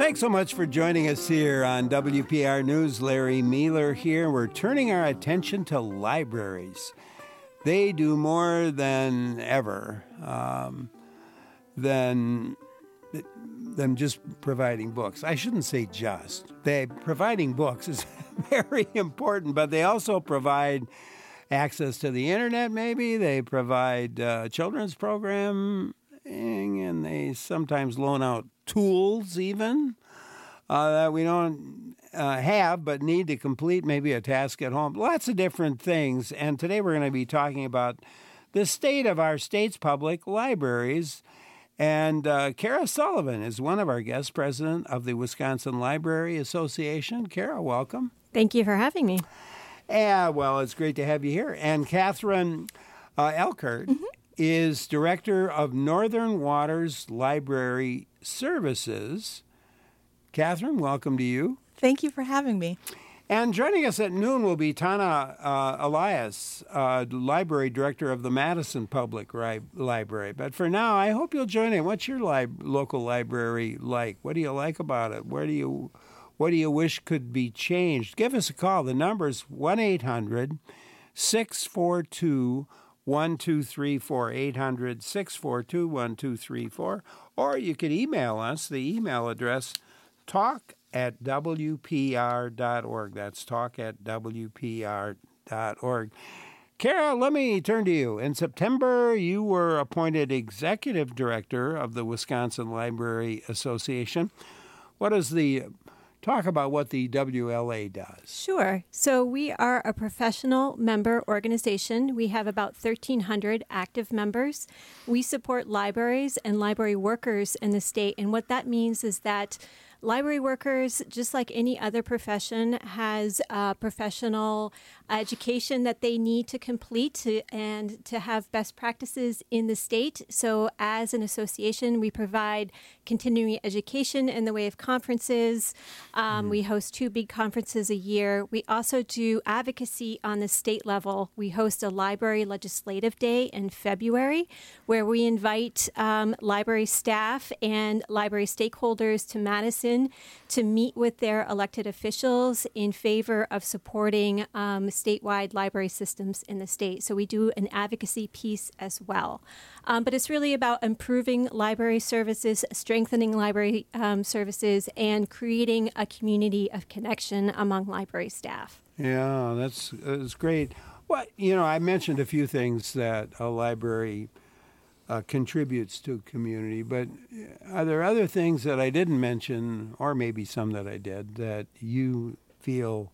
Thanks so much for joining us here on WPR News. Larry Mealer here. We're turning our attention to libraries. They do more than ever than just providing books. I shouldn't say just. Providing books is very important, but they also provide access to the internet, maybe. They provide children's programming, and they sometimes loan out tools even that we don't have but need to complete maybe a task at home. Lots of different things. And today we're going to be talking about the state of our state's public libraries. And Kara Sullivan is one of our guests, president of the Wisconsin Library Association. Kara, welcome. Thank you for having me. Yeah, well, it's great to have you here. And Catherine Elkert is director of Northern Waters Library Services. Catherine, welcome to you. Thank you for having me. And joining us at noon will be Tana Elias, library director of the Madison Public Library. But for now, I hope you'll join in. What's your local library like? What do you like about it? What do you wish could be changed? Give us a call. The number's 1-800-642-1234, 800-642-1234. Or you could email us. The email address, talk@wpr.org. That's talk@wpr.org. Kara, let me turn to you. In September, you were appointed executive director of the Wisconsin Library Association. Talk about what the WLA does. Sure. So we are a professional member organization. We have about 1,300 active members. We support libraries and library workers in the state. And what that means is that library workers, just like any other profession, has professional education that they need to complete and to have best practices in the state. So as an association, we provide continuing education in the way of conferences. We host 2 big conferences a year. We also do advocacy on the state level. We host a library legislative day in February where we invite library staff and library stakeholders to Madison to meet with their elected officials in favor of supporting statewide library systems in the state. So we do an advocacy piece as well. But it's really about improving library services, strengthening library services, and creating a community of connection among library staff. Yeah, that's great. I mentioned a few things that a library contributes to community, but are there other things that I didn't mention, or maybe some that I did, that you feel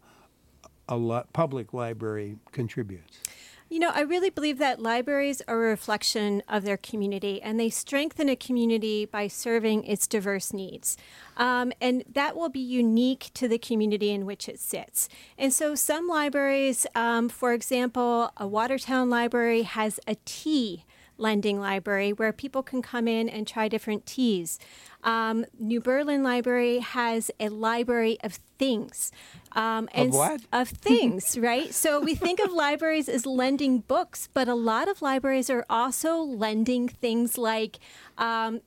a public library contributes? I really believe that libraries are a reflection of their community, and they strengthen a community by serving its diverse needs. And that will be unique to the community in which it sits. And so some libraries, for example, a Watertown library has a tea lending library where people can come in and try different teas. New Berlin Library has a library of things. Of what? Of things, right? So we think of libraries as lending books, but a lot of libraries are also lending things like, a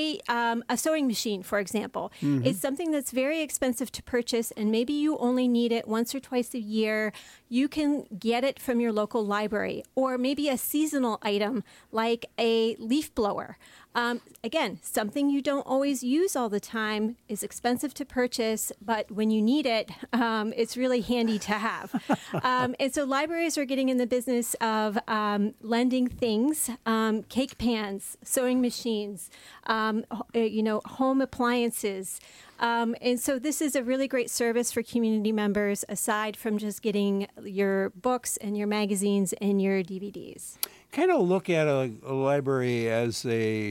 sewing machine, for example. It's something that's very expensive to purchase, and maybe you only need it once or twice a year. You can get it from your local library, or maybe a seasonal item like a leaf blower. Again, something you don't always use all the time, is expensive to purchase, but when you need it, it's really handy to have. And so libraries are getting in the business of lending things, cake pans, sewing machines, home appliances. And so this is a really great service for community members, aside from just getting your books and your magazines and your DVDs. Kind of look at a library as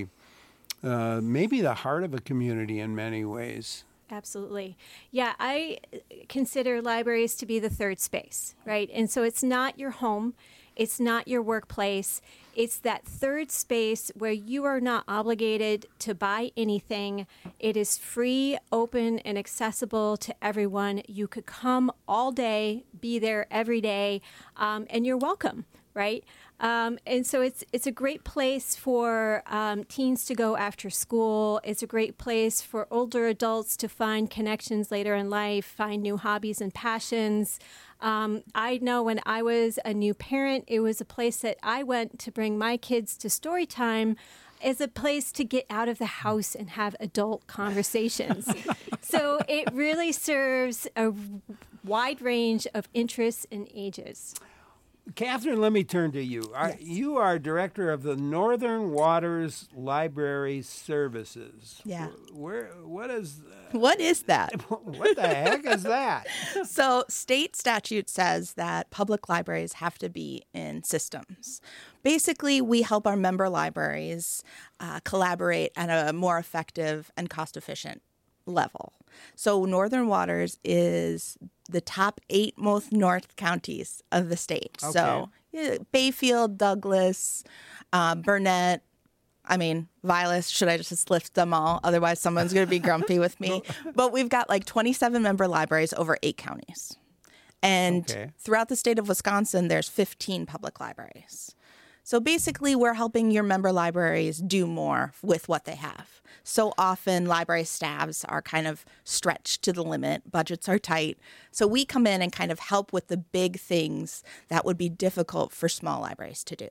maybe the heart of a community in many ways. Absolutely. Yeah, I consider libraries to be the third space, right? And so it's not your home. It's not your workplace. It's that third space where you are not obligated to buy anything. It is free, open, and accessible to everyone. You could come all day, be there every day, and you're welcome. right? And so it's a great place for teens to go after school. It's a great place for older adults to find connections later in life, find new hobbies and passions. I know when I was a new parent, it was a place that I went to bring my kids to story time as a place to get out of the house and have adult conversations. So it really serves a wide range of interests and ages. Catherine, let me turn to you. Yes. You are director of the Northern Waters Library Services. Yeah. What is What is that? what the heck is that? So state statute says that public libraries have to be in systems. Basically, we help our member libraries collaborate at a more effective and cost-efficient level. So Northern Waters is the top 8 most north counties of the state. Okay. So Bayfield, Douglas, Burnett, Vilas, should I just list them all? Otherwise, someone's going to be grumpy with me. But we've got like 27 member libraries over 8 counties. And throughout the state of Wisconsin, there's 15 public libraries. So basically, we're helping your member libraries do more with what they have. So often, library staffs are kind of stretched to the limit. Budgets are tight. So we come in and kind of help with the big things that would be difficult for small libraries to do.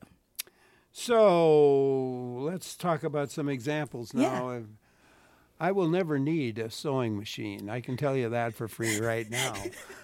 So let's talk about some examples now. Yeah. I will never need a sewing machine. I can tell you that for free right now.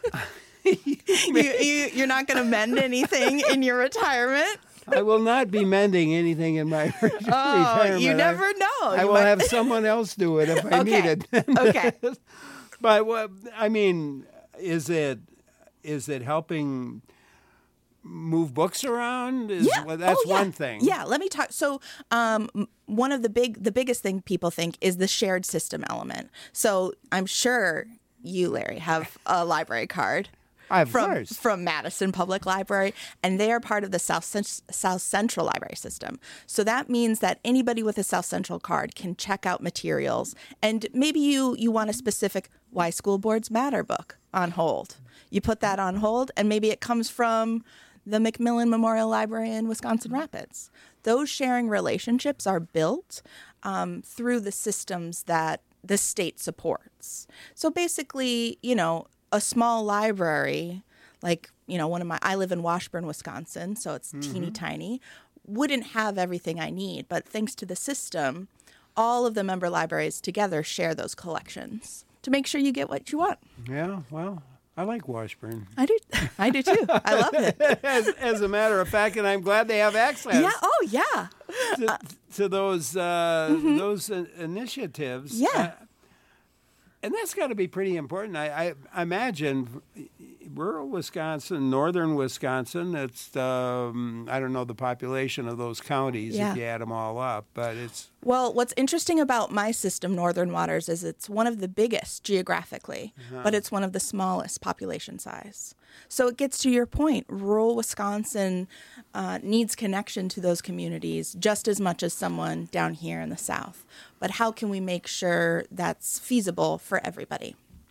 You're not going to mend anything in your retirement? I will not be mending anything in my retirement. Oh, you never know. I will have someone else do it if I need it. Okay. But is it helping move books around? That's one thing. Yeah, let me talk. So one of the biggest thing people think is the shared system element. So I'm sure you, Larry, have a library card. From Madison Public Library, and they are part of the South Central Library System. So that means that anybody with a South Central card can check out materials, and maybe you want a specific Why School Boards Matter book on hold. You put that on hold, and maybe it comes from the Macmillan Memorial Library in Wisconsin Rapids. Those sharing relationships are built through the systems that the state supports. So basically, a small library, like, I live in Washburn, Wisconsin, so it's teeny tiny, wouldn't have everything I need. But thanks to the system, all of the member libraries together share those collections to make sure you get what you want. Yeah, well, I like Washburn. I do too. I love it. As a matter of fact, and I'm glad they have access. Yeah. Oh, yeah. To those initiatives. Yeah. And that's got to be pretty important. I imagine rural Wisconsin, northern Wisconsin, it's, I don't know the population of those counties if you add them all up, but it's... Well, what's interesting about my system, Northern Waters, is it's one of the biggest geographically, but it's one of the smallest population size. So it gets to your point. Rural Wisconsin needs connection to those communities just as much as someone down here in the South. But how can we make sure that's feasible for everybody?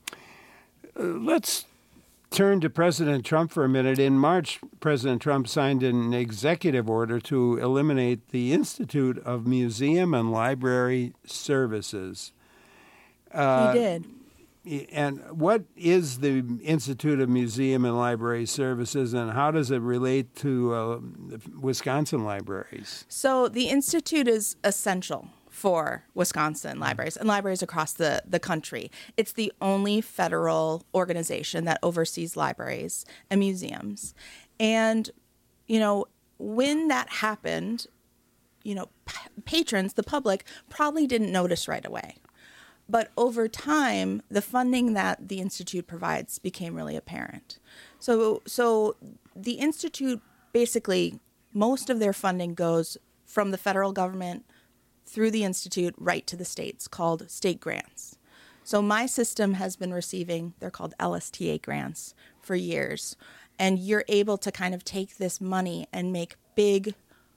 Let's turn to President Trump for a minute. In March, President Trump signed an executive order to eliminate the Institute of Museum and Library Services. He did. And what is the Institute of Museum and Library Services, and how does it relate to Wisconsin libraries? So the Institute is essential for Wisconsin libraries and libraries across the country. It's the only federal organization that oversees libraries and museums. And, when that happened, patrons, the public, probably didn't notice right away. But over time, the funding that the Institute provides became really apparent. So the Institute, basically, most of their funding goes from the federal government through the Institute right to the states, called state grants. So my system has been receiving, they're called LSTA grants, for years. And you're able to kind of take this money and make big,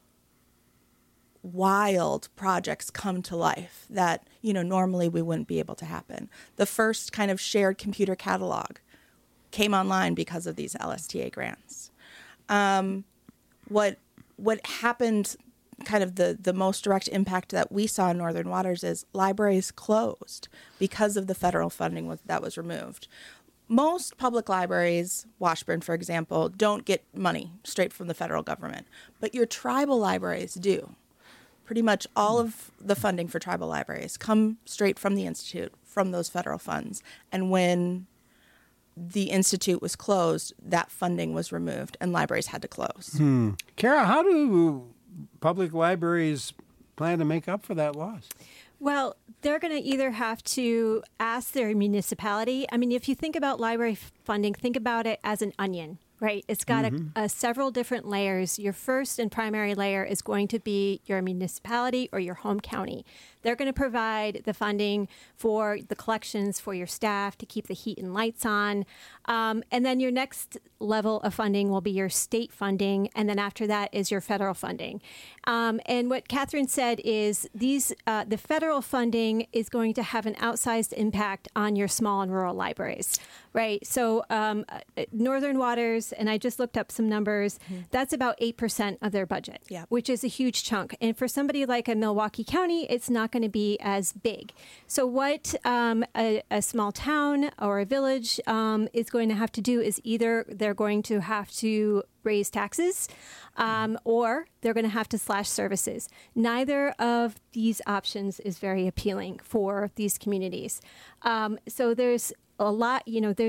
wild projects come to life that, normally we wouldn't be able to happen. The first kind of shared computer catalog came online because of these LSTA grants. what happened, kind of the most direct impact that we saw in Northern Waters is libraries closed because of the federal funding that was removed. Most public libraries, Washburn, for example, don't get money straight from the federal government, but your tribal libraries do. Pretty much all of the funding for tribal libraries come straight from the Institute, from those federal funds. And when the Institute was closed, that funding was removed and libraries had to close. Kara, how do public libraries plan to make up for that loss? Well, they're going to either have to ask their municipality. I mean, if you think about library funding, think about it as an onion, right? It's got several different layers. Your first and primary layer is going to be your municipality or your home county. They're going to provide the funding for the collections for your staff to keep the heat and lights on. And then your next level of funding will be your state funding. And then after that is your federal funding. And what Catherine said is the federal funding is going to have an outsized impact on your small and rural libraries, right? So Northern Waters, and I just looked up some numbers, that's about 8% of their budget, which is a huge chunk. And for somebody like a Milwaukee County, it's not going to be as big. So what a small town or a village is going to have to do is either they're going to have to raise taxes or they're going to have to slash services. Neither of these options is very appealing for these communities. So there's a lot,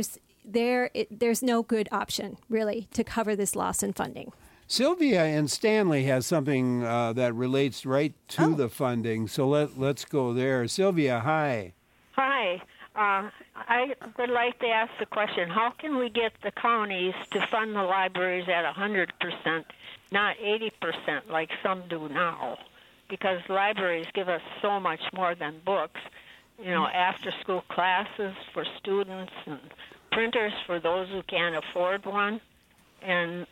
there's no good option really to cover this loss in funding. Sylvia in Stanley has something that relates right to the funding, so let's go there. Sylvia, hi. Hi. I would like to ask the question, how can we get the counties to fund the libraries at 100%, not 80% like some do now? Because libraries give us so much more than books, after-school classes for students and printers for those who can't afford one, and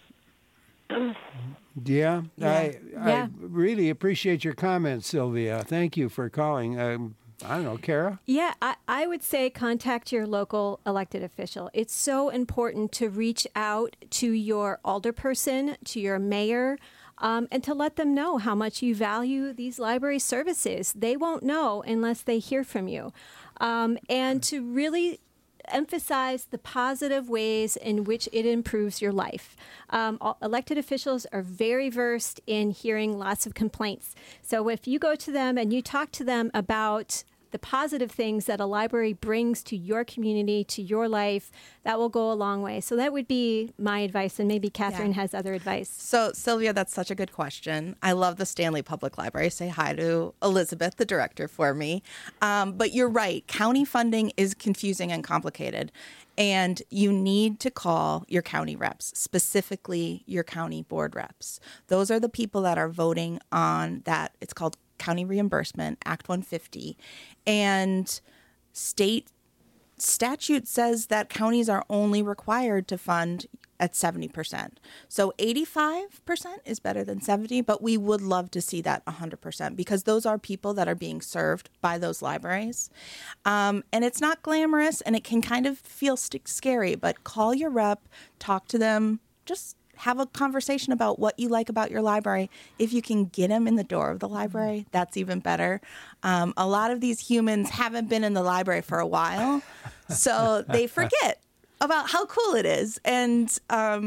I really appreciate your comments, Sylvia. Thank you for calling. I don't know, Kara? Yeah, I would say contact your local elected official. It's so important to reach out to your alderperson, to your mayor, and to let them know how much you value these library services. They won't know unless they hear from you. And to really emphasize the positive ways in which it improves your life. Elected officials are very versed in hearing lots of complaints. So if you go to them and you talk to them about the positive things that a library brings to your community, to your life, that will go a long way. So that would be my advice, and maybe Catherine has other advice. So, Sylvia, that's such a good question. I love the Stanley Public Library. Say hi to Elizabeth, the director, for me. But you're right. County funding is confusing and complicated. And you need to call your county reps, specifically your county board reps. Those are the people that are voting on that. It's called County Reimbursement, Act 150. And state statute says that counties are only required to fund at 70%. So 85% is better than 70%, but we would love to see that 100% because those are people that are being served by those libraries. And it's not glamorous and it can kind of feel scary, but call your rep, talk to them, just have a conversation about what you like about your library. If you can get them in the door of the library, that's even better. A lot of these humans haven't been in the library for a while, so they forget about how cool it is and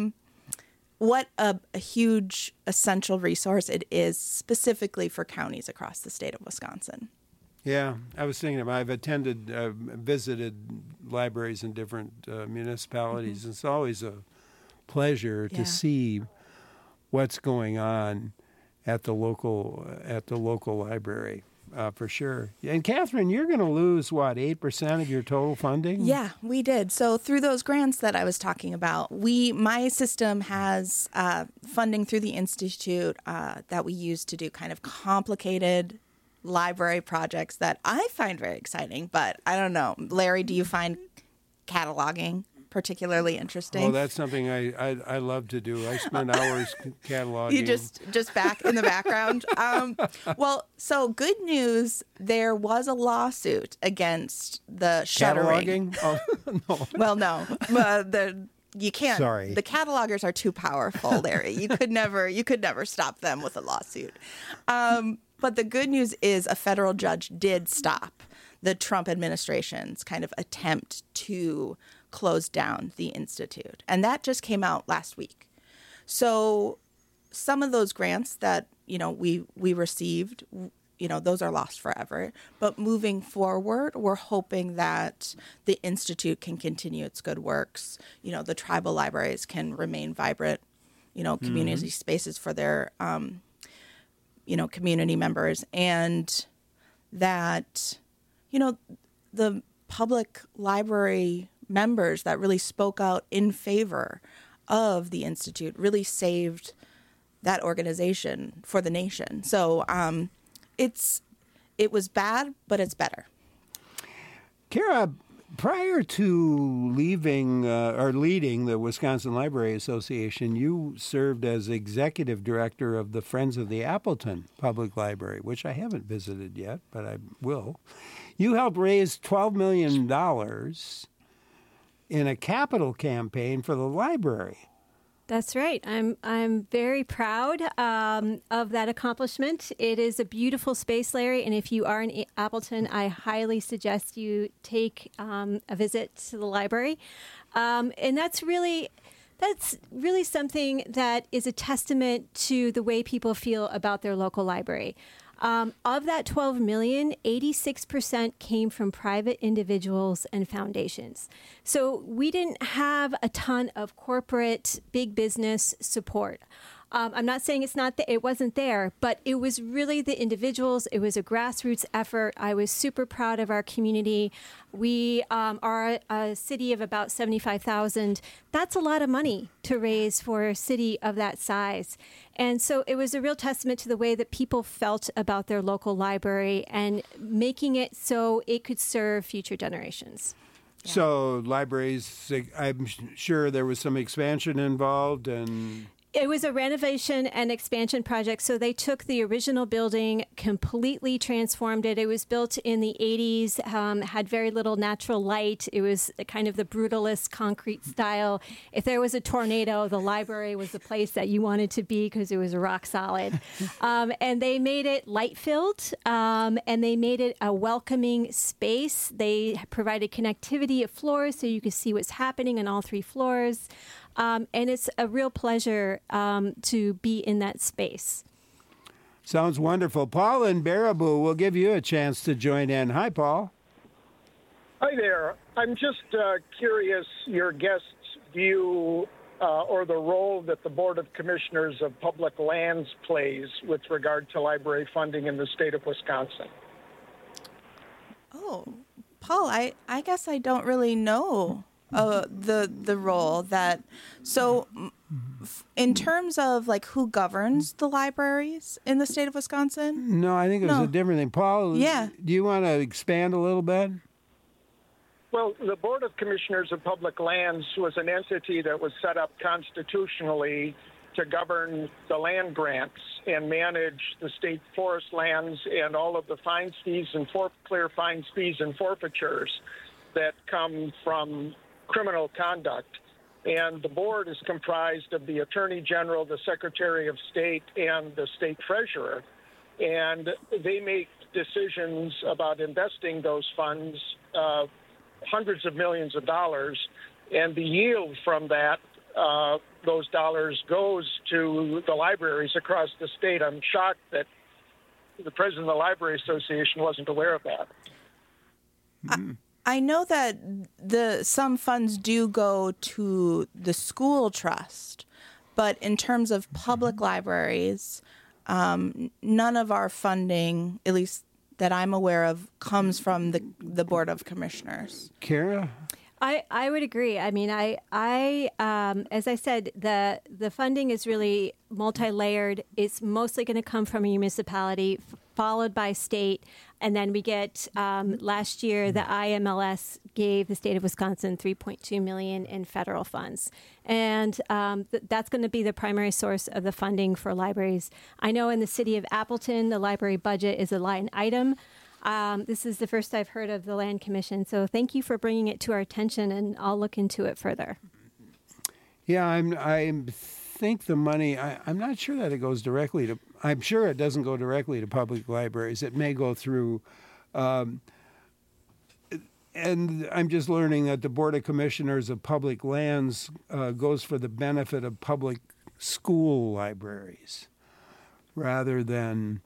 what a huge essential resource it is specifically for counties across the state of Wisconsin. Yeah, I was thinking I've visited libraries in different municipalities. It's always a pleasure to see what's going on at the local library, for sure. And Catherine, you're going to lose 8% of your total funding? Yeah, we did. So through those grants that I was talking about, my system has funding through the Institute that we use to do kind of complicated library projects that I find very exciting. But I don't know, Larry, do you find cataloging particularly interesting? Oh, that's something I love to do. I spend hours cataloging. You just back in the background. Well, so good news. There was a lawsuit against the shuttering. Cataloging? Oh, no. Well, no. you can't. Sorry. The catalogers are too powerful, Larry. You could never stop them with a lawsuit. But the good news is a federal judge did stop the Trump administration's kind of attempt to close down the Institute. And that just came out last week. So some of those grants that, we received, those are lost forever. But moving forward, we're hoping that the Institute can continue its good works. The tribal libraries can remain vibrant, community spaces for their, community members. And that, the public library members that really spoke out in favor of the Institute really saved that organization for the nation. So it was bad, but it's better. Kara, prior to leading the Wisconsin Library Association, you served as executive director of the Friends of the Appleton Public Library, which I haven't visited yet, but I will. You helped raise $12 million in a capital campaign for the library. That's right. I'm very proud of that accomplishment. It is a beautiful space, Larry, and if you are in Appleton, I highly suggest you take a visit to the library. And that's really something that is a testament to the way people feel about their local library. Of that $12 million, 86% came from private individuals and foundations. So we didn't have a ton of corporate big business support. I'm not saying it wasn't there, but it was really the individuals. It was a grassroots effort. I was super proud of our community. We are a city of about 75,000. That's a lot of money to raise for a city of that size. And so it was a real testament to the way that people felt about their local library and making it so it could serve future generations. Yeah. So libraries, I'm sure there was some expansion involved and... It was a renovation and expansion project. So they took the original building, completely transformed it. It was built in the 80s, had very little natural light. It was kind of the brutalist concrete style. If there was a tornado, the library was the place that you wanted to be because it was rock solid. And they made it light-filled, and they made it a welcoming space. They provided connectivity of floors so you could see what's happening on all 3 floors. And it's a real pleasure to be in that space. Sounds wonderful. Paul in Baraboo will give you a chance to join in. Hi, Paul. Hi there. I'm just curious your guest's view or the role that the Board of Commissioners of Public Lands plays with regard to library funding in the state of Wisconsin. Oh, Paul, I guess I don't really know the role that. So in terms of like who governs the libraries in the state of Wisconsin? No, I think it was a different thing. Paul, yeah. Do you want to expand a little bit? Well, the Board of Commissioners of Public Lands was an entity that was set up constitutionally to govern the land grants and manage the state forest lands and all of the fines, fees, and clear fines, fees, and forfeitures that come from criminal conduct. And the board is comprised of the Attorney General, the Secretary of State, and the State Treasurer. And they make decisions about investing those funds, hundreds of millions of dollars, and the yield from that, those dollars goes to the libraries across the state. I'm shocked that the president of the Library Association wasn't aware of that. I know that some funds do go to the school trust, but in terms of public libraries, none of our funding, at least that I'm aware of, comes from the Board of Commissioners. Kara? I would agree. I mean, as I said, the funding is really multi-layered. It's mostly going to come from a municipality, followed by state, and then we get last year the IMLS gave the state of Wisconsin $3.2 million in federal funds, and that's going to be the primary source of the funding for libraries. I know in the city of Appleton, the library budget is a line item. This is the first I've heard of the Land Commission, so thank you for bringing it to our attention, and I'll look into it further. Yeah, I think the money, I'm not sure that it goes directly to, I'm sure it doesn't go directly to public libraries. It may go through, and I'm just learning that the Board of Commissioners of Public Lands goes for the benefit of public school libraries rather than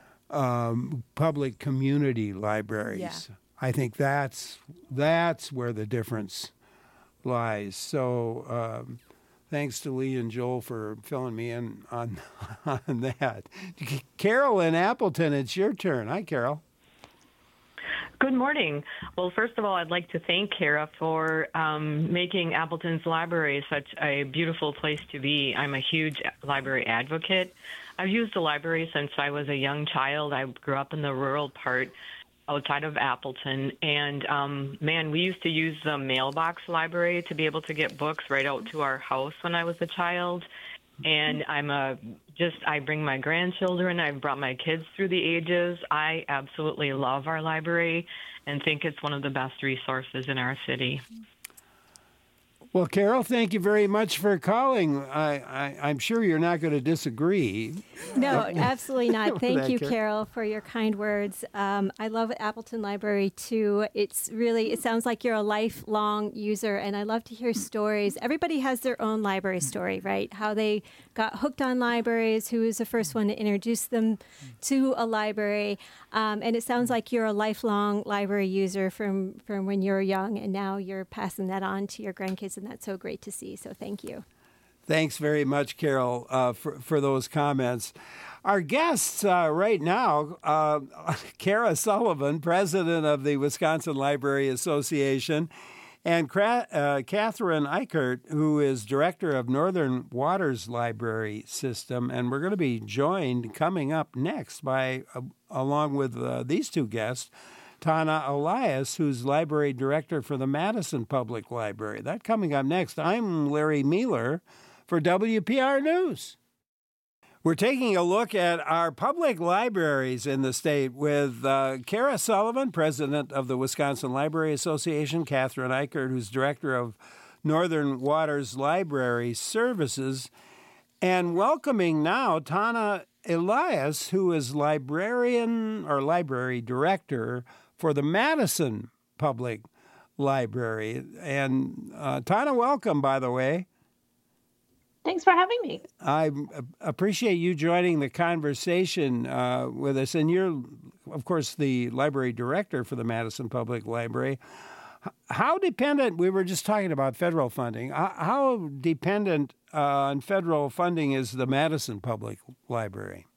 public community libraries. Yeah. I think that's where the difference lies. So thanks to Lee and Joel for filling me in on that. Carol in Appleton, it's your turn. Hi, Carol. Good morning. Well, first of all, I'd like to thank Kara for making Appleton's library such a beautiful place to be. I'm a huge library advocate. I've used the library since I was a young child. I grew up in the rural part outside of Appleton, and man, we used to use the mailbox library to be able to get books right out to our house when I was a child. And I bring my grandchildren, I've brought my kids through the ages. I absolutely love our library and think it's one of the best resources in our city. Well, Carol, thank you very much for calling. I'm sure you're not going to disagree. No, absolutely not. Thank you, Carol, for your kind words. I love Appleton Library, too. It sounds like you're a lifelong user, and I love to hear stories. Everybody has their own library story, right? How they got hooked on libraries, who was the first one to introduce them to a library. And it sounds like you're a lifelong library user from when you were young, and now you're passing that on to your grandkids, and that's so great to see. So thank you. Thanks very much, Carol, for those comments. Our guests right now, Kara Sullivan, president of the Wisconsin Library Association, and Catherine Eichert, who is director of Northern Waters Library System. And we're going to be joined coming up next by, along with these two guests, Tana Elias, who's library director for the Madison Public Library. That coming up next. I'm Larry Mueller for WPR News. We're taking a look at our public libraries in the state with Kara Sullivan, president of the Wisconsin Library Association, Catherine Eichert, who's director of Northern Waters Library Services, and welcoming now Tana Elias, who is librarian or library director for the Madison Public Library. And Tana, welcome, by the way. Thanks for having me. I appreciate you joining the conversation with us. And you're, of course, the library director for the Madison Public Library. How dependent, we were just talking about federal funding, how dependent on federal funding is the Madison Public Library?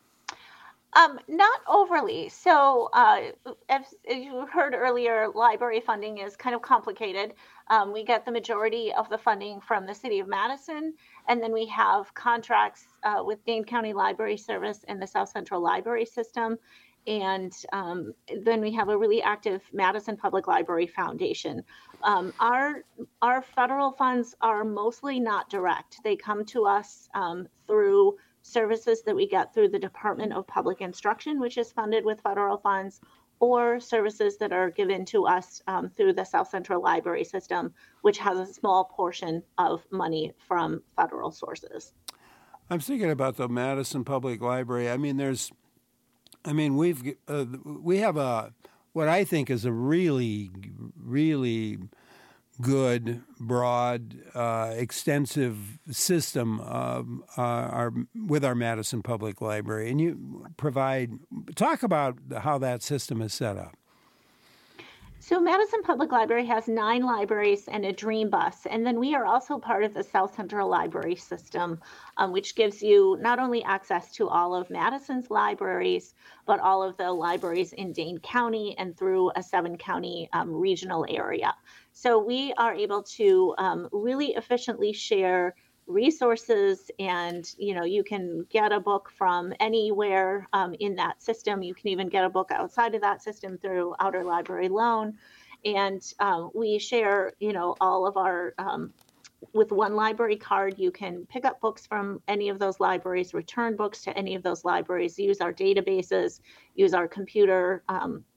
Not overly. So as you heard earlier, library funding is kind of complicated. We get the majority of the funding from the city of Madison, and then we have contracts with Dane County Library Service and the South Central Library System. And then we have a really active Madison Public Library Foundation. Our federal funds are mostly not direct. They come to us through services that we get through the Department of Public Instruction, which is funded with federal funds, or services that are given to us through the South Central Library System, which has a small portion of money from federal sources. I'm thinking about the Madison Public Library. We have what I think is a really, really good, broad, extensive system with our Madison Public Library. And you talk about how that system is set up. So Madison Public Library has 9 libraries and a Dream Bus. And then we are also part of the South Central Library System, which gives you not only access to all of Madison's libraries, but all of the libraries in Dane County and through a 7-county regional area. So we are able to really efficiently share resources, and you can get a book from anywhere in that system. You can even get a book outside of that system through Outer Library Loan, and we share all of our with one library card. You can pick up books from any of those libraries, return books to any of those libraries, use our databases, use our computer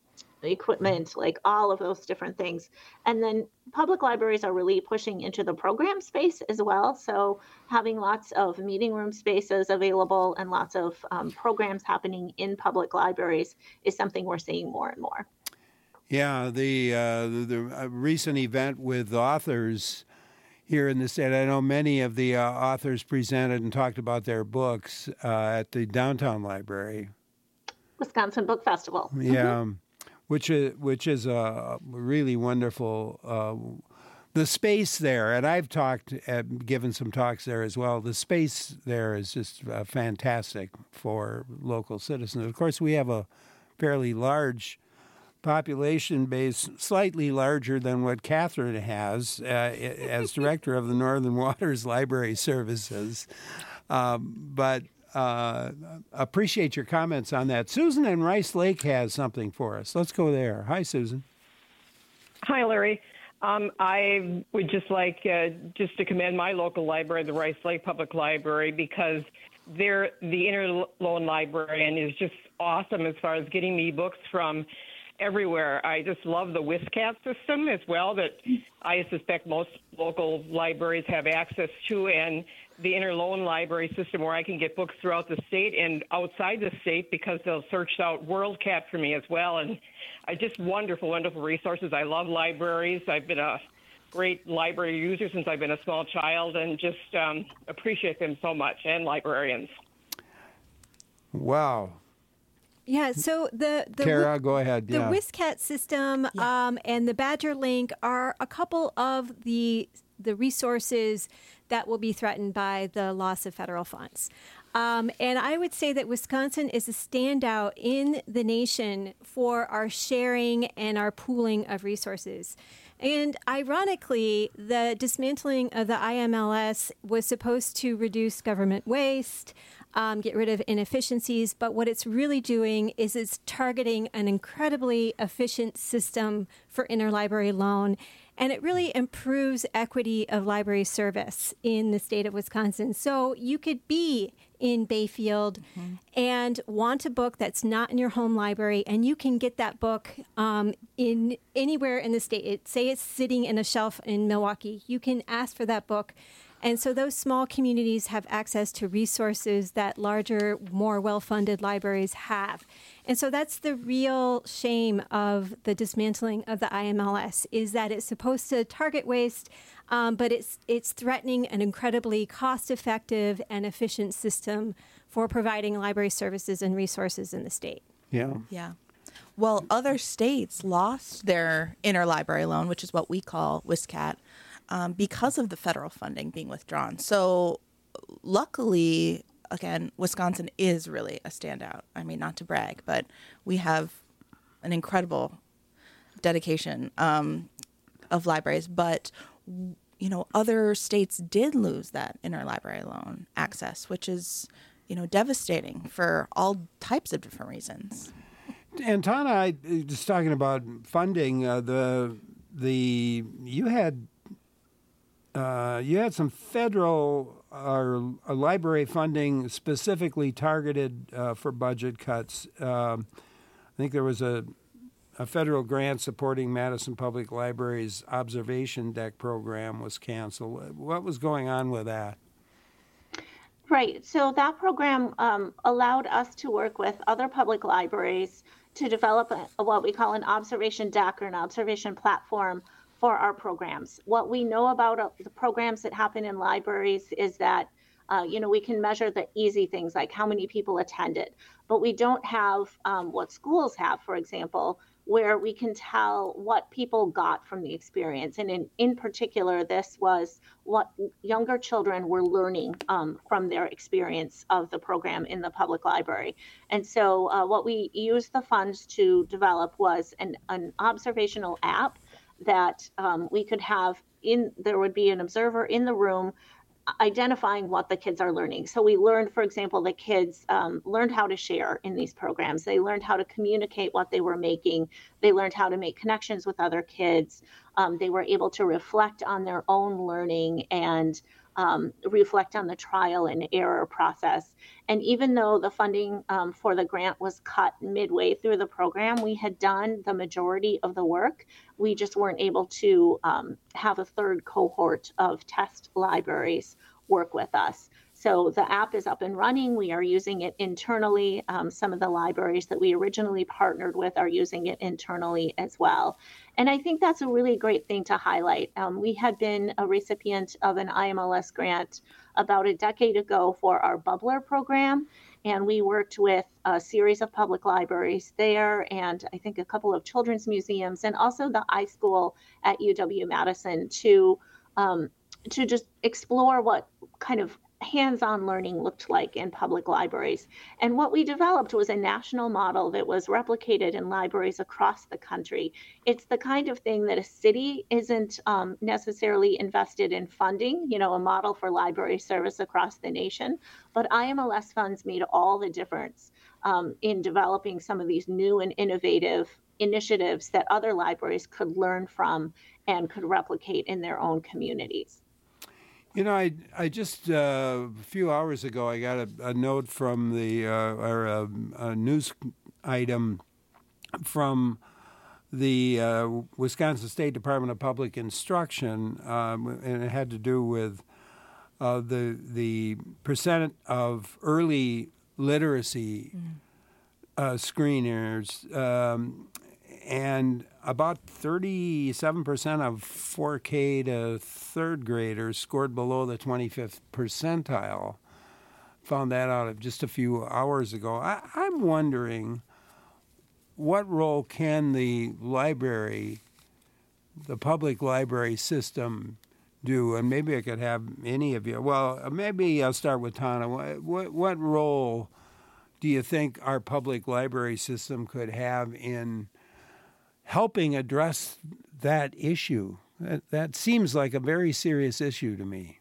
equipment, like all of those different things. And then public libraries are really pushing into the program space as well. So having lots of meeting room spaces available and lots of programs happening in public libraries is something we're seeing more and more. Yeah, the recent event with authors here in the state, I know many of the authors presented and talked about their books at the downtown library. Wisconsin Book Festival. Yeah, which is a really wonderful. The space there, and I've given some talks there as well. The space there is just fantastic for local citizens. Of course, we have a fairly large population base, slightly larger than what Catherine has as director of the Northern Waters Library Services. But appreciate your comments on that. Susan in Rice Lake has something for us. Let's go there. Hi, Susan. Hi, Larry. I would just like just to commend my local library, the Rice Lake Public Library, because the interloan librarian is just awesome as far as getting me books from everywhere. I just love the WISCAT system as well that I suspect most local libraries have access to, and the interloan library system where I can get books throughout the state and outside the state because they'll search out WorldCat for me as well. And just wonderful, wonderful resources. I love libraries. I've been a great library user since I've been a small child and just appreciate them so much, and librarians. Wow. Yeah, so Kara, go ahead. The WISCAT system and the Badger Link are a couple of the resources that will be threatened by the loss of federal funds. And I would say that Wisconsin is a standout in the nation for our sharing and our pooling of resources. And ironically, the dismantling of the IMLS was supposed to reduce government waste, get rid of inefficiencies, but what it's really doing is it's targeting an incredibly efficient system for interlibrary loan, and it really improves equity of library service in the state of Wisconsin. So you could be in Bayfield and want a book that's not in your home library, and you can get that book in anywhere in the state. Say it's sitting in a shelf in Milwaukee. You can ask for that book. And so those small communities have access to resources that larger, more well-funded libraries have. And so that's the real shame of the dismantling of the IMLS, is that it's supposed to target waste, but it's threatening an incredibly cost-effective and efficient system for providing library services and resources in the state. Yeah. Yeah. Well, other states lost their interlibrary loan, which is what we call WISCAT, because of the federal funding being withdrawn. So luckily, again, Wisconsin is really a standout. I mean, not to brag, but we have an incredible dedication of libraries. But, you know, other states did lose that interlibrary loan access, which is, you know, devastating for all types of different reasons. And Tana, just talking about funding, you had some federal or library funding specifically targeted for budget cuts. I think there was a federal grant supporting Madison Public Library's observation deck program was canceled. What was going on with that? Right. So that program allowed us to work with other public libraries to develop what we call an observation deck or an observation platform for our programs. What we know about the programs that happen in libraries is that, we can measure the easy things like how many people attended, but we don't have what schools have, for example, where we can tell what people got from the experience. And in particular, this was what younger children were learning from their experience of the program in the public library. And so what we used the funds to develop was an observational app that we could have there would be an observer in the room identifying what the kids are learning. So we learned, for example, the kids learned how to share in these programs. They learned how to communicate what they were making. They learned how to make connections with other kids. They were able to reflect on their own learning and reflect on the trial and error process. And even though the funding for the grant was cut midway through the program, we had done the majority of the work. We just weren't able to have a third cohort of test libraries work with us. So the app is up and running. We are using it internally. Some of the libraries that we originally partnered with are using it internally as well. And I think that's a really great thing to highlight. We had been a recipient of an IMLS grant about a decade ago for our Bubbler program. And we worked with a series of public libraries there, and I think a couple of children's museums, and also the iSchool at UW-Madison to just explore what kind of hands-on learning looked like in public libraries. And what we developed was a national model that was replicated in libraries across the country. It's the kind of thing that a city isn't necessarily invested in funding, a model for library service across the nation, but IMLS funds made all the difference in developing some of these new and innovative initiatives that other libraries could learn from and could replicate in their own communities. I just a few hours ago I got a note from a news item from the Wisconsin State Department of Public Instruction, and it had to do with the percent of early literacy screeners. And about 37% of 4K to third graders scored below the 25th percentile. Found that out just a few hours ago. I'm wondering, what role can the public library system do? And maybe I could have any of you. Well, maybe I'll start with Tana. What role do you think our public library system could have in helping address that issue? That seems like a very serious issue to me.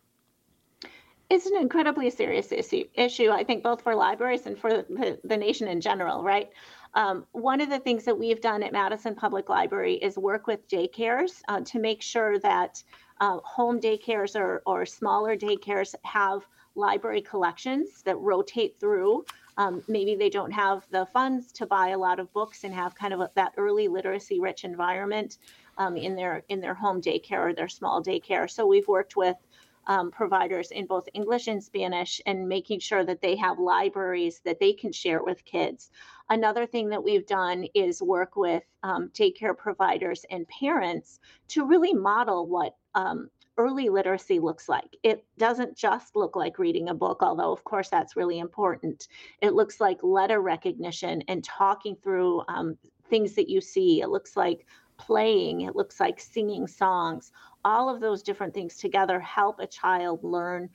It's an incredibly serious issue, I think, both for libraries and for the nation in general, right? One of the things that we've done at Madison Public Library is work with daycares to make sure that home daycares or smaller daycares have library collections that rotate through. Maybe they don't have the funds to buy a lot of books and have kind of that early literacy rich environment in their home daycare or their small daycare. So we've worked with providers in both English and Spanish and making sure that they have libraries that they can share with kids. Another thing that we've done is work with daycare providers and parents to really model what early literacy looks like. It doesn't just look like reading a book, although of course that's really important. It looks like letter recognition and talking through things that you see. It looks like playing. It looks like singing songs. All of those different things together help a child learn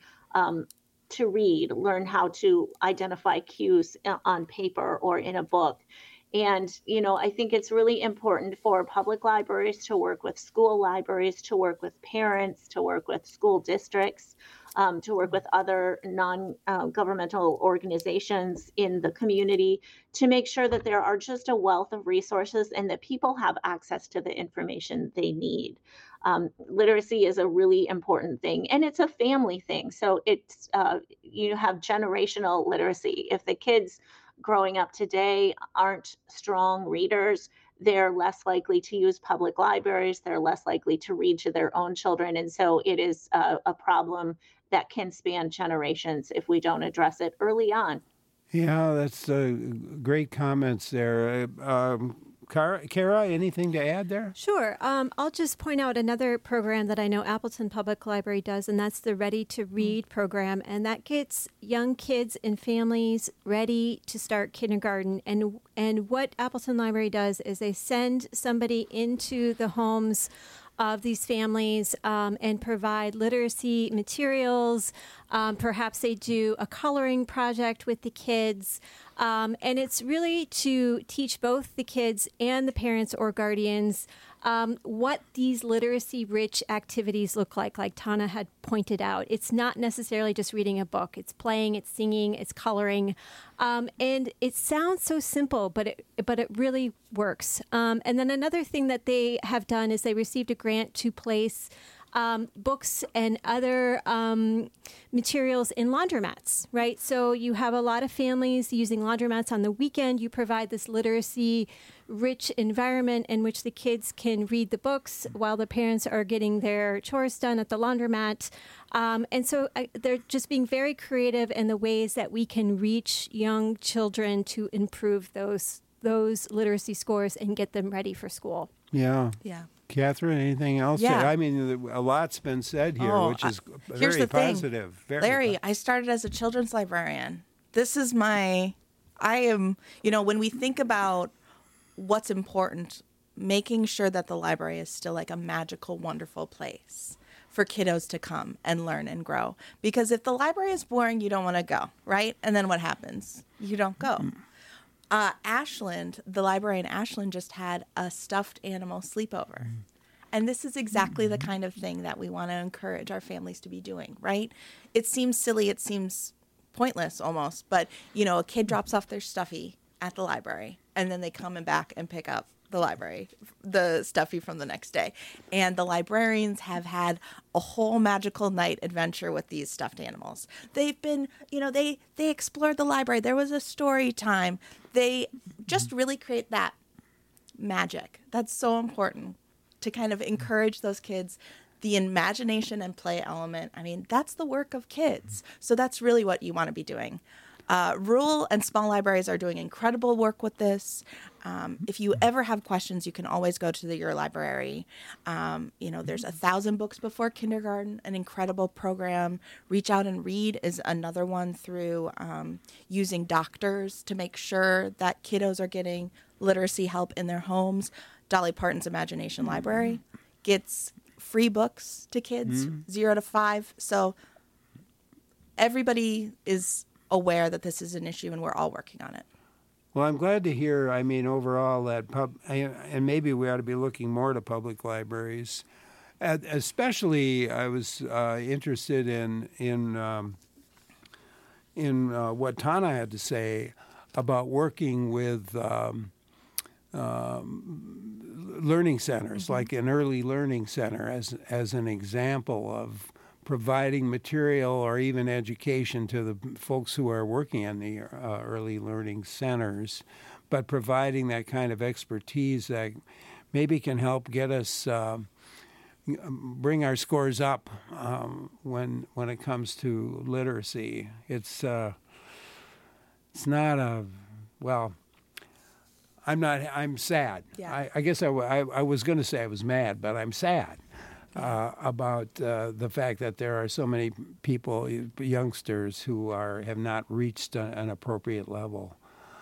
to read, learn how to identify cues on paper or in a book. And, I think it's really important for public libraries to work with school libraries, to work with parents, to work with school districts, to work with other non-governmental organizations in the community to make sure that there are just a wealth of resources and that people have access to the information they need. Literacy is a really important thing, and it's a family thing. So it's you have generational literacy. If the kids growing up today aren't strong readers, they're less likely to use public libraries. They're less likely to read to their own children. And so it is a problem that can span generations if we don't address it early on. Yeah, that's great comments there. Kara, anything to add there? Sure. I'll just point out another program that I know Appleton Public Library does, and that's the Ready to Read program. And that gets young kids and families ready to start kindergarten. And what Appleton Library does is they send somebody into the homes of these families and provide literacy materials. Perhaps they do a coloring project with the kids. And it's really to teach both the kids and the parents or guardians what these literacy-rich activities look like Tana had pointed out. It's not necessarily just reading a book. It's playing, it's singing, it's coloring. And it sounds so simple, but it really works. And then another thing that they have done is they received a grant to place books and other materials in laundromats, right? So you have a lot of families using laundromats on the weekend. You provide this literacy-rich environment in which the kids can read the books while the parents are getting their chores done at the laundromat. And so they're just being very creative in the ways that we can reach young children to improve those literacy scores and get them ready for school. Yeah. Yeah. Catherine, anything else? Yeah. I mean, a lot's been said here, which is very positive. Very Larry, I started as a children's librarian. This is when we think about what's important, making sure that the library is still like a magical, wonderful place for kiddos to come and learn and grow. Because if the library is boring, you don't want to go, right? And then what happens? You don't go. Ashland, the library in Ashland just had a stuffed animal sleepover. And this is exactly the kind of thing that we want to encourage our families to be doing, right? It seems silly, it seems pointless almost, but, a kid drops off their stuffy at the library, and then they come back and pick up the stuffy from the next day. And the librarians have had a whole magical night adventure with these stuffed animals. They've been, they explored the library. There was a story time. They just really create that magic. That's so important to kind of encourage those kids. The imagination and play element, that's the work of kids. So that's really what you want to be doing. Rural and small libraries are doing incredible work with this. If you ever have questions, you can always go to your library. There's 1,000 books before kindergarten, an incredible program. Reach Out and Read is another one through using doctors to make sure that kiddos are getting literacy help in their homes. Dolly Parton's Imagination Library gets free books to kids 0 to 5. So everybody is aware that this is an issue and we're all working on it. Well, I'm glad to hear, overall that and maybe we ought to be looking more to public libraries. Especially, I was interested in what Tana had to say about working with learning centers, like an early learning center as an example of providing material or even education to the folks who are working in the early learning centers, but providing that kind of expertise that maybe can help get us bring our scores up when it comes to literacy. It's not I'm sad. Yeah. I guess I was going to say I was mad, but I'm sad about the fact that there are so many people, youngsters, who have not reached an appropriate level.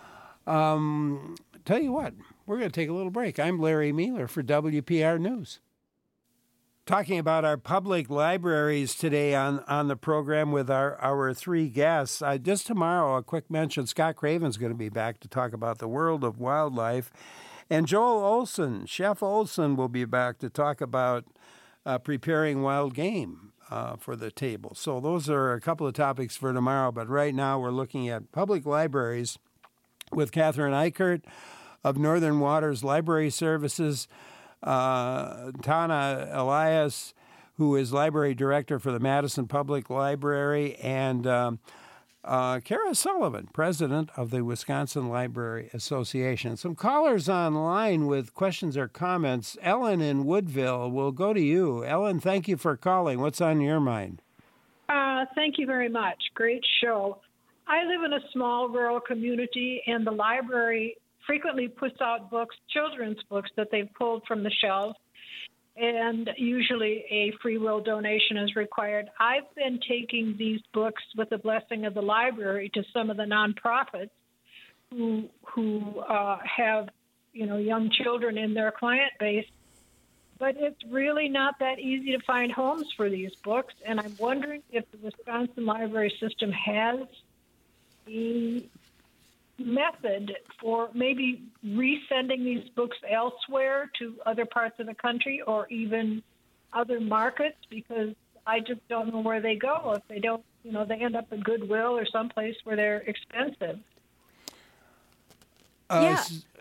Tell you what, we're going to take a little break. I'm Larry Mueller for WPR News. Talking about our public libraries today on the program with our three guests. Just tomorrow, a quick mention, Scott Craven's going to be back to talk about the world of wildlife. And Joel Olson, Chef Olson, will be back to talk about preparing wild game for the table. So those are a couple of topics for tomorrow. But right now we're looking at public libraries with Catherine Eichert of Northern Waters Library Services, Tana Elias, who is Library Director for the Madison Public Library, and Kara Sullivan, President of the Wisconsin Library Association. Some callers online with questions or comments. Ellen in Woodville, we'll go to you. Ellen, thank you for calling. What's on your mind? Thank you very much. Great show. I live in a small rural community, and the library frequently puts out books, children's books, that they've pulled from the shelves, and usually a free will donation is required. I've been taking these books with the blessing of the library to some of the nonprofits who have, young children in their client base, but it's really not that easy to find homes for these books, and I'm wondering if the Wisconsin library system has a method for maybe resending these books elsewhere to other parts of the country or even other markets, because I just don't know where they go. If they don't, they end up in Goodwill or someplace where they're expensive.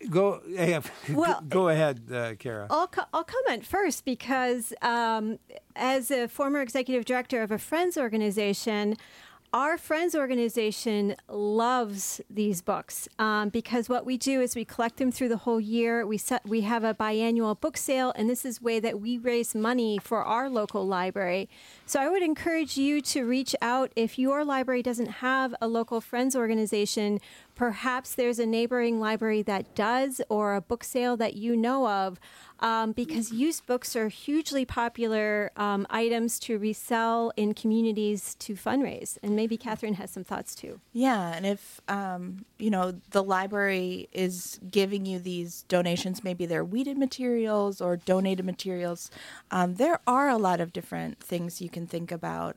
Go ahead, Kara. I'll comment first because as a former executive director of a Friends organization, our Friends organization loves these books because what we do is we collect them through the whole year. We have a biannual book sale, and this is a way that we raise money for our local library. So I would encourage you to reach out if your library doesn't have a local Friends organization. Perhaps there's a neighboring library that does, or a book sale that you know of, because used books are hugely popular items to resell in communities to fundraise. And maybe Catherine has some thoughts too. Yeah, and if the library is giving you these donations, maybe they're weeded materials or donated materials, there are a lot of different things you can think about.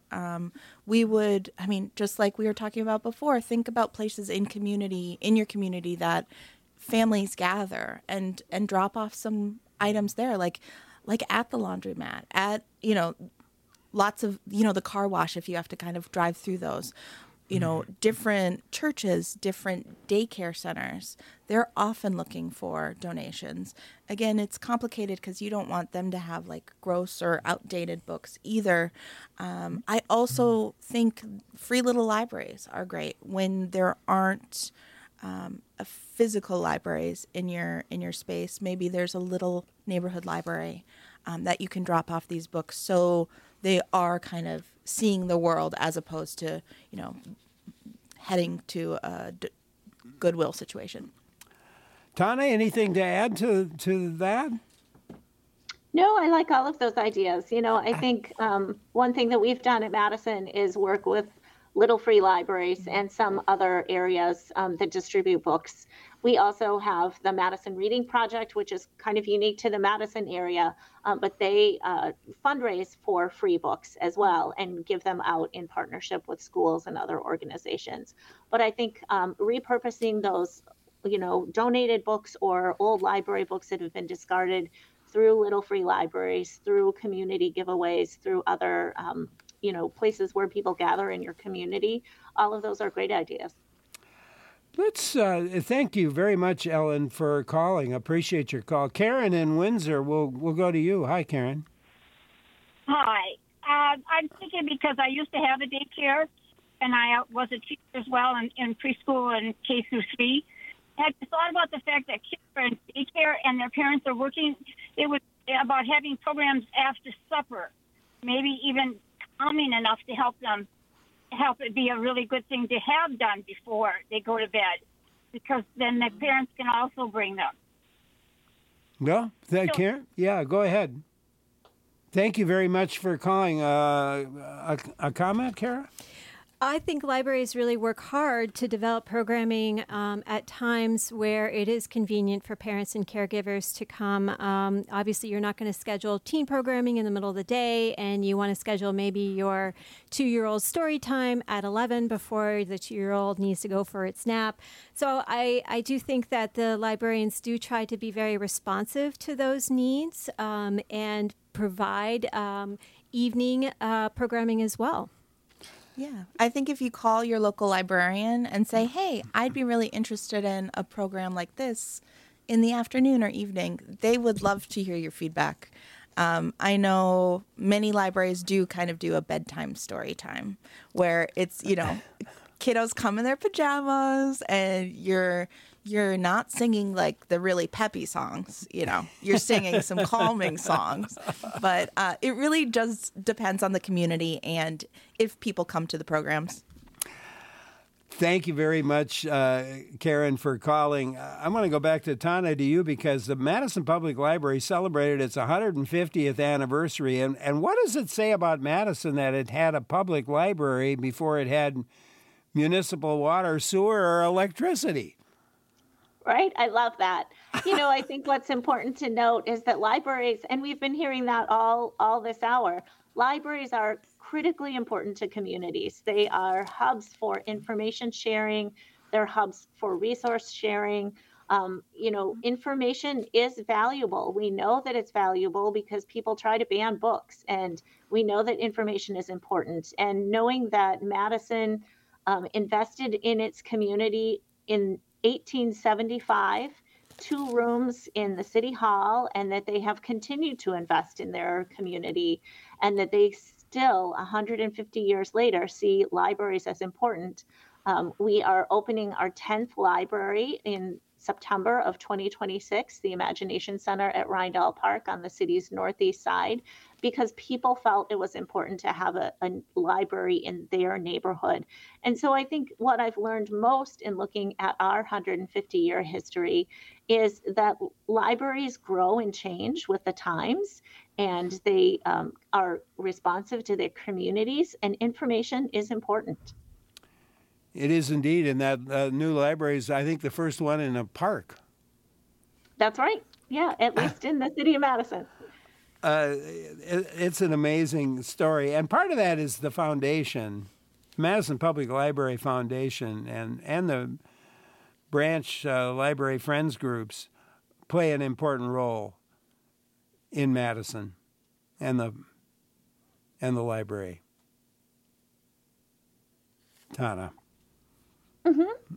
Just like we were talking about before, think about places in your community that families gather and drop off some items there, like at the laundromat, at lots of the car wash if you have to kind of drive through those. Different churches, different daycare centers, they're often looking for donations. Again, it's complicated because you don't want them to have like gross or outdated books either. I also think free little libraries are great when there aren't physical libraries in your space. Maybe there's a little neighborhood library that you can drop off these books, so they are kind of seeing the world as opposed to heading to a Goodwill situation. Tana, anything to add to that? No, I like all of those ideas. I think one thing that we've done at Madison is work with little free libraries and some other areas that distribute books. We also have the Madison Reading Project, which is kind of unique to the Madison area, but they fundraise for free books as well and give them out in partnership with schools and other organizations. But I think repurposing those, donated books or old library books that have been discarded through little free libraries, through community giveaways, through other places where people gather in your community, all of those are great ideas. Let's thank you very much, Ellen, for calling. Appreciate your call. Karen in Windsor, we'll go to you. Hi, Karen. Hi. I'm thinking because I used to have a daycare, and I was a teacher as well in preschool and K through 3. Have you thought about the fact that kids are in daycare and their parents are working? It was about having programs after supper, maybe even calming enough to help it be a really good thing to have done before they go to bed, because then the parents can also bring them. No, Karen? Yeah, go ahead. Thank you very much for calling. A comment, Kara? I think libraries really work hard to develop programming at times where it is convenient for parents and caregivers to come. Obviously, you're not going to schedule teen programming in the middle of the day, and you want to schedule maybe your 2-year-old story time at 11 before the 2-year-old needs to go for its nap. So I do think that the librarians do try to be very responsive to those needs and provide evening programming as well. Yeah, I think if you call your local librarian and say, hey, I'd be really interested in a program like this in the afternoon or evening, they would love to hear your feedback. I know many libraries do kind of do a bedtime story time where it's, kiddos come in their pajamas and you're not singing like the really peppy songs, you're singing some calming songs, but it really does depends on the community and if people come to the programs. Thank you very much, Karen, for calling. I'm going to go back to Tana, to you, because the Madison Public Library celebrated its 150th anniversary. And what does it say about Madison that it had a public library before it had municipal water, sewer, or electricity? Right? I love that. I think what's important to note is that libraries, and we've been hearing that all this hour, libraries are critically important to communities. They are hubs for information sharing. They're hubs for resource sharing. Information is valuable. We know that it's valuable because people try to ban books, and we know that information is important. And knowing that Madison invested in its community in 1875 2 rooms in the city hall, and that they have continued to invest in their community, and that they still, 150 years later, see libraries as important. We are opening our 10th library in September of 2026, the Imagination Center at Rindall Park on the city's northeast side, because people felt it was important to have a library in their neighborhood. And so I think what I've learned most in looking at our 150-year history is that libraries grow and change with the times, and they are responsive to their communities, and information is important. It is indeed, and that new library is, I think, the first one in a park. That's right. Yeah, at least in the city of Madison. It's an amazing story, and part of that is the foundation, Madison Public Library Foundation, and the branch library friends groups play an important role in Madison and the library. Tana. Mm-hmm.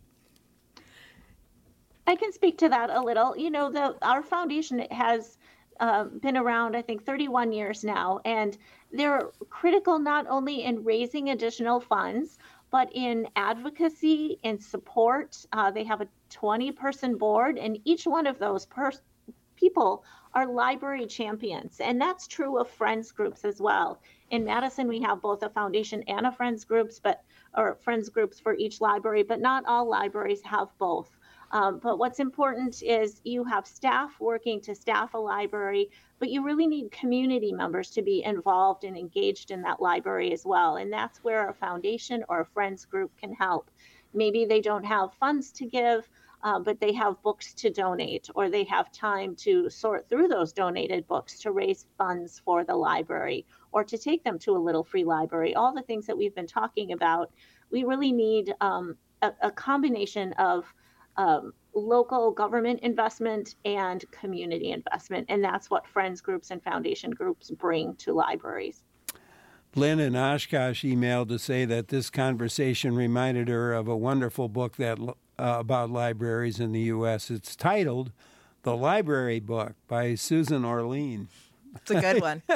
I can speak to that a little. You know, our foundation has been around, I think, 31 years now, and they're critical not only in raising additional funds, but in advocacy and support. They have a 20-person board, and each one of those people are library champions, and that's true of friends groups as well. In Madison, we have both a foundation and a friends groups, or friends groups for each library, but not all libraries have both. But what's important is you have staff working to staff a library, but you really need community members to be involved and engaged in that library as well. And that's where a foundation or a friends group can help. Maybe they don't have funds to give, but they have books to donate, or they have time to sort through those donated books to raise funds for the library, or to take them to a little free library. All the things that we've been talking about, we really need a combination of local government investment and community investment, and that's what friends groups and foundation groups bring to libraries. Lynn in Oshkosh emailed to say that this conversation reminded her of a wonderful book that about libraries in the U.S. It's titled The Library Book by Susan Orlean. It's a good one.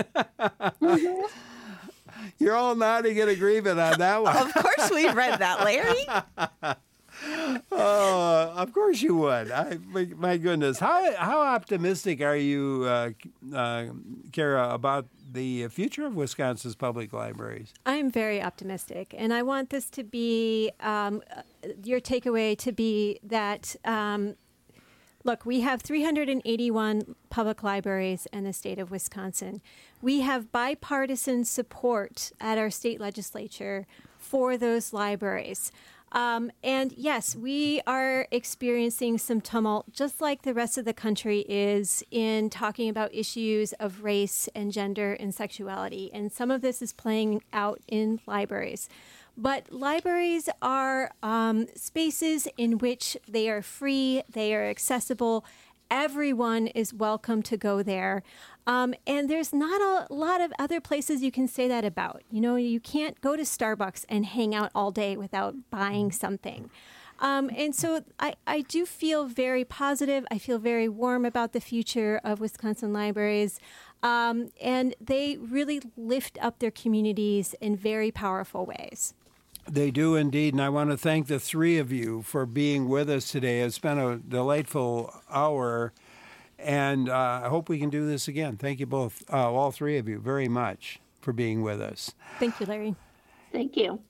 You're all nodding in agreement on that one. Of course we read that, Larry. Oh, of course you would. My goodness. How optimistic are you, Kara, about the future of Wisconsin's public libraries? I'm very optimistic, and I want this to be, your takeaway to be that, look, we have 381 public libraries in the state of Wisconsin. We have bipartisan support at our state legislature for those libraries. And yes, we are experiencing some tumult, just like the rest of the country is, in talking about issues of race and gender and sexuality. And some of this is playing out in libraries. But libraries are spaces in which they are free, they are accessible. Everyone is welcome to go there. And there's not a lot of other places you can say that about. You know, you can't go to Starbucks and hang out all day without buying something. And so I do feel very positive. I feel very warm about the future of Wisconsin libraries. And they really lift up their communities in very powerful ways. They do indeed, and I want to thank the three of you for being with us today. It's been a delightful hour, and I hope we can do this again. Thank you both, all three of you, very much for being with us. Thank you, Larry. Thank you.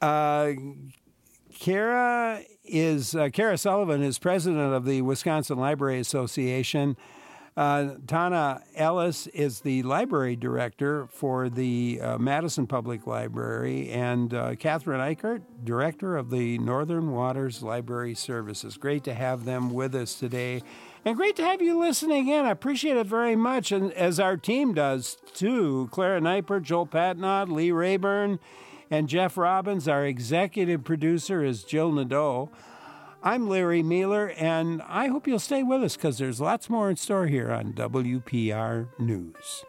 Kara Sullivan is president of the Wisconsin Library Association. Tana Ellis is the library director for the Madison Public Library, and Catherine Eichert, director of the Northern Waters Library Services. Great to have them with us today, and great to have you listening in. I appreciate it very much, and as our team does too. Clara Neipert, Joel Patnod, Lee Rayburn, and Jeff Robbins. Our executive producer is Jill Nadeau. I'm Larry Mueller, and I hope you'll stay with us because there's lots more in store here on WPR News.